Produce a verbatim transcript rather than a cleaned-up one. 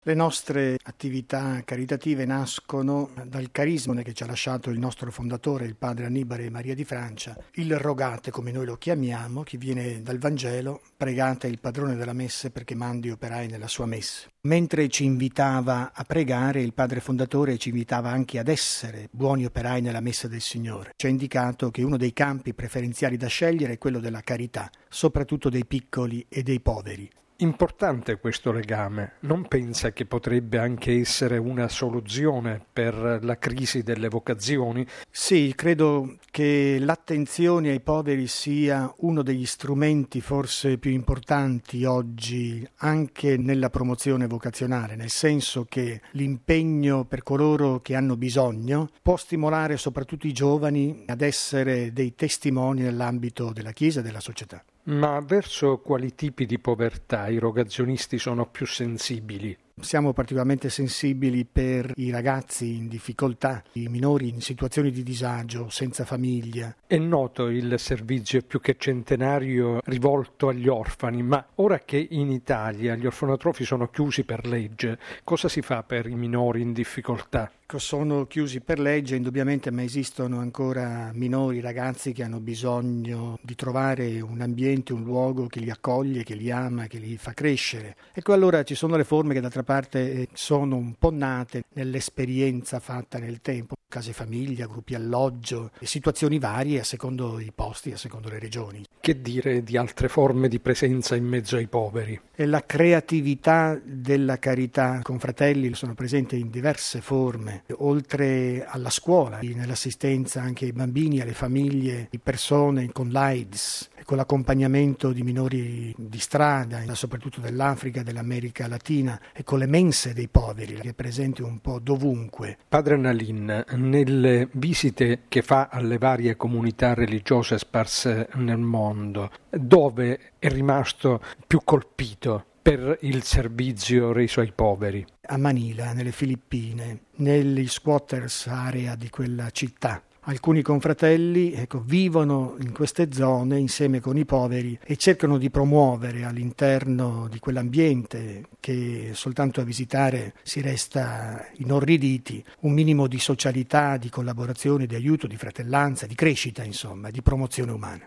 Le nostre attività caritative nascono dal carisma che ci ha lasciato il nostro fondatore, il padre Annibale Maria di Francia, il rogate come noi lo chiamiamo, che viene dal Vangelo, pregate il padrone della messe perché mandi operai nella sua messe. Mentre ci invitava a pregare, il padre fondatore ci invitava anche ad essere buoni operai nella messa del Signore. Ci ha indicato che uno dei campi preferenziali da scegliere è quello della carità, soprattutto dei piccoli e dei poveri. Importante questo legame. Non pensa che potrebbe anche essere una soluzione per la crisi delle vocazioni? Sì, credo che l'attenzione ai poveri sia uno degli strumenti forse più importanti oggi anche nella promozione vocazionale, nel senso che l'impegno per coloro che hanno bisogno può stimolare soprattutto i giovani ad essere dei testimoni nell'ambito della Chiesa e della società. Ma verso quali tipi di povertà i rogazionisti sono più sensibili? Siamo particolarmente sensibili per i ragazzi in difficoltà, i minori in situazioni di disagio, senza famiglia. È noto il servizio più che centenario rivolto agli orfani, ma ora che in Italia gli orfanotrofi sono chiusi per legge, cosa si fa per i minori in difficoltà? Sono chiusi per legge indubbiamente, ma esistono ancora minori, ragazzi che hanno bisogno di trovare un ambiente, un luogo che li accoglie, che li ama, che li fa crescere. Ecco, allora ci sono le forme che d'altra parte sono un po' nate nell'esperienza fatta nel tempo, case famiglia, gruppi alloggio, situazioni varie a secondo i posti, a secondo le regioni. Che dire di altre forme di presenza in mezzo ai poveri? E la creatività della carità con fratelli sono presenti in diverse forme, oltre alla scuola, nell'assistenza anche ai bambini, alle famiglie, di persone con l'AIDS, con l'accompagnamento di minori di strada, soprattutto dell'Africa, dell'America Latina, e con le mense dei poveri, che è presente un po' dovunque. Padre Nalin, nelle visite che fa alle varie comunità religiose sparse nel mondo, dove è rimasto più colpito per il servizio reso ai poveri? A Manila, nelle Filippine, negli squatters area di quella città. Alcuni confratelli ecco, vivono in queste zone insieme con i poveri e cercano di promuovere all'interno di quell'ambiente che soltanto a visitare si resta inorriditi, un minimo di socialità, di collaborazione, di aiuto, di fratellanza, di crescita, insomma, di promozione umana.